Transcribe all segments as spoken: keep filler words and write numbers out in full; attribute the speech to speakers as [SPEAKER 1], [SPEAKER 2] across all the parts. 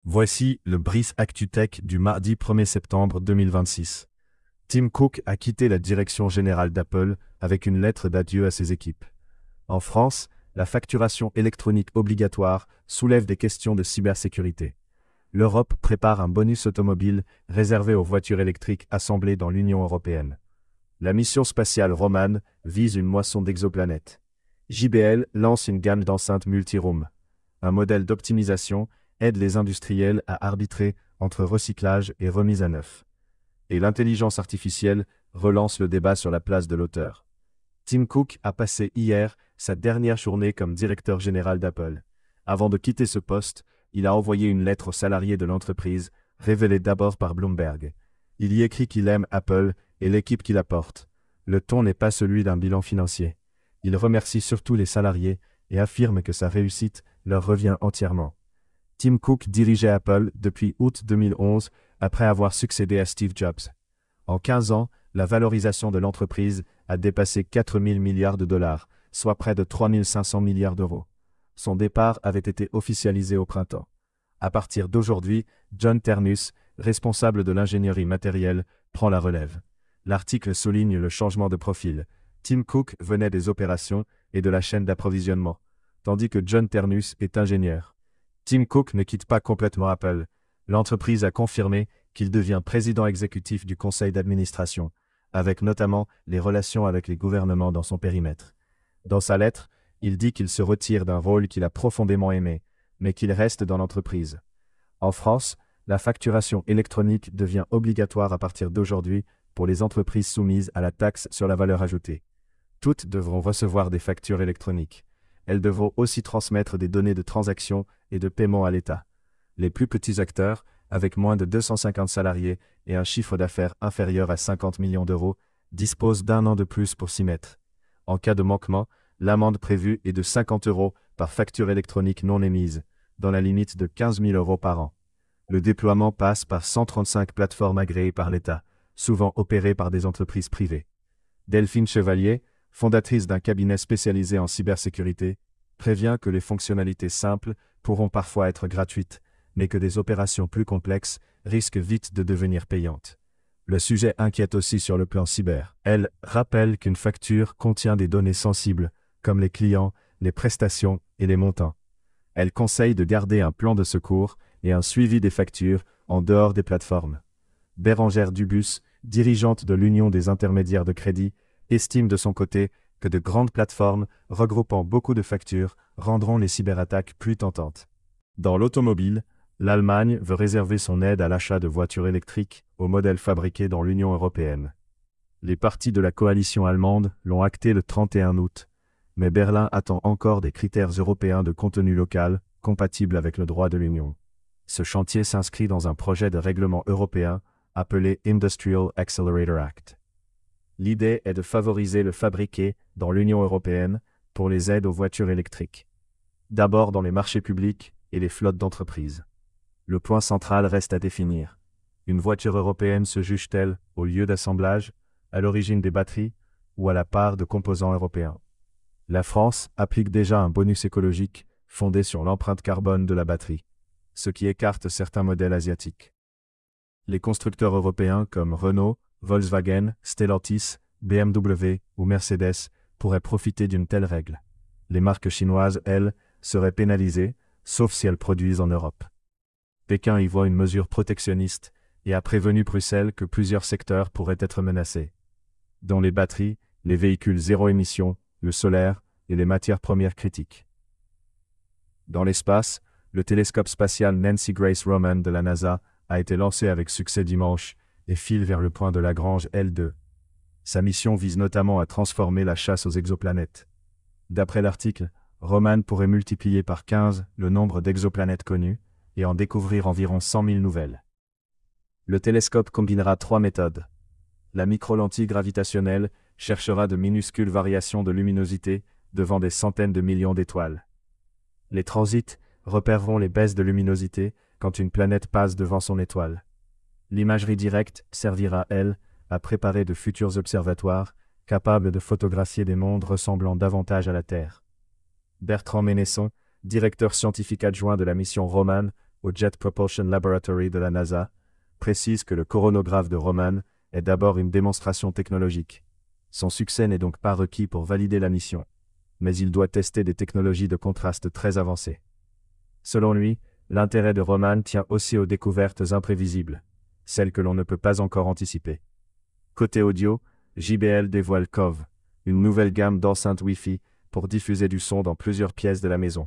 [SPEAKER 1] Voici le Brief ActuTech du mardi premier septembre deux mille vingt-six. Tim Cook a quitté la direction générale d'Apple avec une lettre d'adieu à ses équipes. En France, la facturation électronique obligatoire soulève des questions de cybersécurité. L'Europe prépare un bonus automobile réservé aux voitures électriques assemblées dans l'Union européenne. La mission spatiale Roman vise une moisson d'exoplanètes. J B L lance une gamme d'enceintes multi-room. Un modèle d'optimisation aide les industriels à arbitrer entre recyclage et remise à neuf. Et l'intelligence artificielle relance le débat sur la place de l'auteur. Tim Cook a passé hier sa dernière journée comme directeur général d'Apple. Avant de quitter ce poste, il a envoyé une lettre aux salariés de l'entreprise, révélée d'abord par Bloomberg. Il y écrit qu'il aime Apple et l'équipe qui la porte. Le ton n'est pas celui d'un bilan financier. Il remercie surtout les salariés et affirme que sa réussite leur revient entièrement. Tim Cook dirigeait Apple depuis août deux mille onze, après avoir succédé à Steve Jobs. En quinze ans, la valorisation de l'entreprise a dépassé quatre mille milliards de dollars, soit près de trois mille cinq cents milliards d'euros. Son départ avait été officialisé au printemps. À partir d'aujourd'hui, John Ternus, responsable de l'ingénierie matérielle, prend la relève. L'article souligne le changement de profil. Tim Cook venait des opérations et de la chaîne d'approvisionnement, tandis que John Ternus est ingénieur. Tim Cook ne quitte pas complètement Apple. L'entreprise a confirmé qu'il devient président exécutif du conseil d'administration, avec notamment les relations avec les gouvernements dans son périmètre. Dans sa lettre, il dit qu'il se retire d'un rôle qu'il a profondément aimé, mais qu'il reste dans l'entreprise. En France, la facturation électronique devient obligatoire à partir d'aujourd'hui pour les entreprises soumises à la taxe sur la valeur ajoutée. Toutes devront recevoir des factures électroniques. Elles devront aussi transmettre des données de transaction et de paiement à l'État. Les plus petits acteurs, avec moins de deux cent cinquante salariés et un chiffre d'affaires inférieur à cinquante millions d'euros, disposent d'un an de plus pour s'y mettre. En cas de manquement, l'amende prévue est de cinquante euros par facture électronique non émise, dans la limite de quinze mille euros par an. Le déploiement passe par cent trente-cinq plateformes agréées par l'État, souvent opérées par des entreprises privées. Delphine Chevalier, fondatrice d'un cabinet spécialisé en cybersécurité, prévient que les fonctionnalités simples pourront parfois être gratuites, mais que des opérations plus complexes risquent vite de devenir payantes. Le sujet inquiète aussi sur le plan cyber. Elle rappelle qu'une facture contient des données sensibles, comme les clients, les prestations et les montants. Elle conseille de garder un plan de secours et un suivi des factures en dehors des plateformes. Bérangère Dubus, dirigeante de l'Union des intermédiaires de crédit, estime de son côté que de grandes plateformes regroupant beaucoup de factures rendront les cyberattaques plus tentantes. Dans l'automobile, l'Allemagne veut réserver son aide à l'achat de voitures électriques aux modèles fabriqués dans l'Union européenne. Les partis de la coalition allemande l'ont acté le trente et un août, mais Berlin attend encore des critères européens de contenu local compatibles avec le droit de l'Union. Ce chantier s'inscrit dans un projet de règlement européen appelé Industrial Accelerator Act. L'idée est de favoriser le fabriqué dans l'Union européenne pour les aides aux voitures électriques. D'abord dans les marchés publics et les flottes d'entreprises. Le point central reste à définir. Une voiture européenne se juge-t-elle au lieu d'assemblage, à l'origine des batteries ou à la part de composants européens? La France applique déjà un bonus écologique fondé sur l'empreinte carbone de la batterie, ce qui écarte certains modèles asiatiques. Les constructeurs européens comme Renault, Volkswagen, Stellantis, B M W ou Mercedes pourraient profiter d'une telle règle. Les marques chinoises, elles, seraient pénalisées, sauf si elles produisent en Europe. Pékin y voit une mesure protectionniste et a prévenu Bruxelles que plusieurs secteurs pourraient être menacés. Dans les batteries, les véhicules zéro émission, le solaire et les matières premières critiques. Dans l'espace, le télescope spatial Nancy Grace Roman de la NASA a été lancé avec succès dimanche et file vers le point de Lagrange L deux. Sa mission vise notamment à transformer la chasse aux exoplanètes. D'après l'article, Roman pourrait multiplier par quinze le nombre d'exoplanètes connues et en découvrir environ cent mille nouvelles. Le télescope combinera trois méthodes. La microlentille gravitationnelle cherchera de minuscules variations de luminosité devant des centaines de millions d'étoiles. Les transits repéreront les baisses de luminosité quand une planète passe devant son étoile. L'imagerie directe servira, elle, à préparer de futurs observatoires capables de photographier des mondes ressemblant davantage à la Terre. Bertrand Ménesson, directeur scientifique adjoint de la mission Roman, au Jet Propulsion Laboratory de la NASA, précise que le coronographe de Roman est d'abord une démonstration technologique. Son succès n'est donc pas requis pour valider la mission, mais il doit tester des technologies de contraste très avancées. Selon lui, l'intérêt de Roman tient aussi aux découvertes imprévisibles, celles que l'on ne peut pas encore anticiper. Côté audio, J B L dévoile Cove, une nouvelle gamme d'enceintes Wi-Fi pour diffuser du son dans plusieurs pièces de la maison.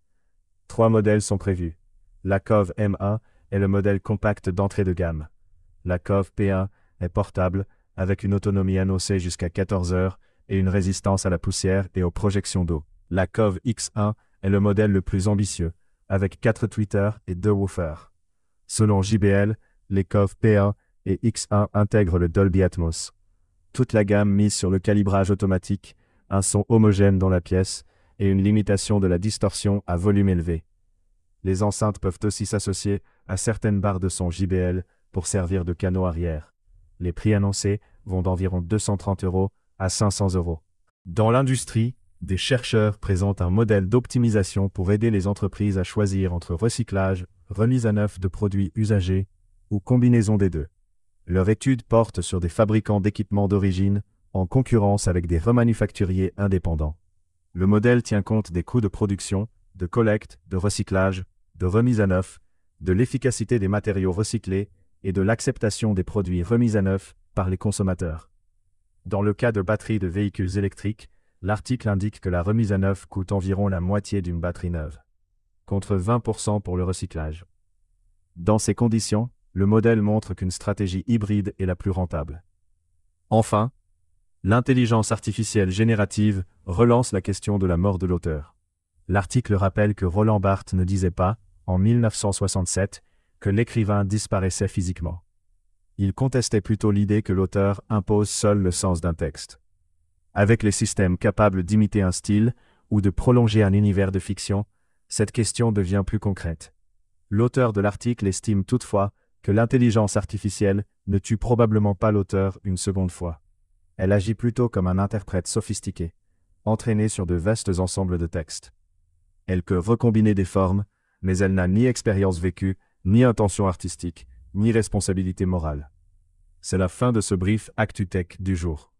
[SPEAKER 1] Trois modèles sont prévus. La Cove M un est le modèle compact d'entrée de gamme. La Cove P un est portable, avec une autonomie annoncée jusqu'à quatorze heures et une résistance à la poussière et aux projections d'eau. La Cove X un est le modèle le plus ambitieux, avec quatre tweeters et deux woofers. Selon J B L, les Cove P un et X un intègrent le Dolby Atmos. Toute la gamme mise sur le calibrage automatique, un son homogène dans la pièce et une limitation de la distorsion à volume élevé. Les enceintes peuvent aussi s'associer à certaines barres de son J B L pour servir de canaux arrière. Les prix annoncés vont d'environ deux cent trente euros à cinq cents euros. Dans l'industrie, des chercheurs présentent un modèle d'optimisation pour aider les entreprises à choisir entre recyclage, remise à neuf de produits usagés ou combinaison des deux. Leur étude porte sur des fabricants d'équipements d'origine en concurrence avec des remanufacturiers indépendants. Le modèle tient compte des coûts de production, de collecte, de recyclage, de remise à neuf, de l'efficacité des matériaux recyclés et de l'acceptation des produits remis à neuf par les consommateurs. Dans le cas de batteries de véhicules électriques, l'article indique que la remise à neuf coûte environ la moitié d'une batterie neuve, contre vingt pour cent pour le recyclage. Dans ces conditions, le modèle montre qu'une stratégie hybride est la plus rentable. Enfin, l'intelligence artificielle générative relance la question de la mort de l'auteur. L'article rappelle que Roland Barthes ne disait pas, en mille neuf cent soixante-sept, que l'écrivain disparaissait physiquement. Il contestait plutôt l'idée que l'auteur impose seul le sens d'un texte. Avec les systèmes capables d'imiter un style ou de prolonger un univers de fiction, cette question devient plus concrète. L'auteur de l'article estime toutefois que l'intelligence artificielle ne tue probablement pas l'auteur une seconde fois. Elle agit plutôt comme un interprète sophistiqué, entraîné sur de vastes ensembles de textes. Elle peut recombiner des formes, mais elle n'a ni expérience vécue, ni intention artistique, ni responsabilité morale. C'est la fin de ce brief ActuTech du jour.